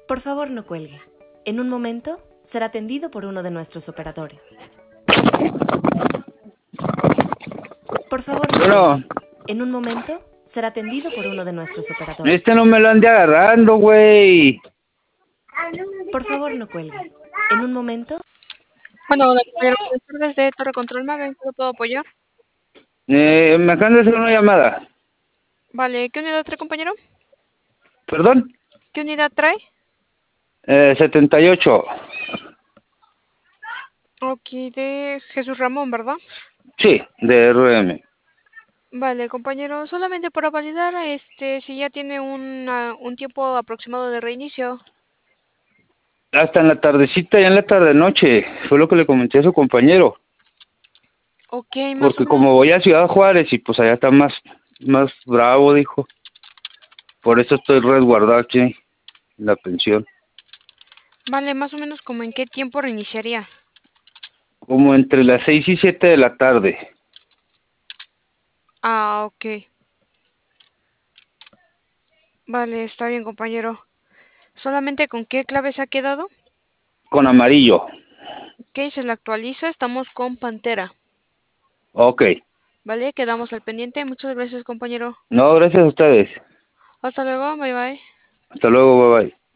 Por favor, no cuelgue. En un momento será atendido por uno de nuestros operadores. Por favor, no Bueno, cuelgue. En un momento será atendido por uno de nuestros operadores. este no me lo ande agarrando, güey. Por favor, no cuelgue. En un momento. Bueno, hola, compañero, buenas tardes de Torre Control Mave, ¿en qué lo puedo apoyar? Me acaban de hacer una llamada. Vale, ¿qué unidad trae, compañero? ¿Perdón? ¿Qué unidad trae? 78. Aquí de Jesús Ramón, ¿verdad? Sí, de RM. Vale, compañero, solamente para validar, si ya tiene un tiempo aproximado de reinicio. Hasta en la tardecita, ya en la tarde-noche. Fue lo que le comenté a su compañero. Ok, más o Porque menos. como voy a Ciudad Juárez y pues allá está más bravo, dijo. Por eso estoy resguardado aquí en la pensión. Vale, más o menos como en qué tiempo reiniciaría. Como entre las 6 y 7 de la tarde. Ah, ok. Vale, está bien, compañero. ¿Solamente con qué clave se ha quedado? Con amarillo. Ok, se la actualiza, estamos con Pantera. Ok. Vale, quedamos al pendiente. Muchas gracias, compañero. No, gracias a ustedes. Hasta luego, bye bye. Hasta luego, bye bye.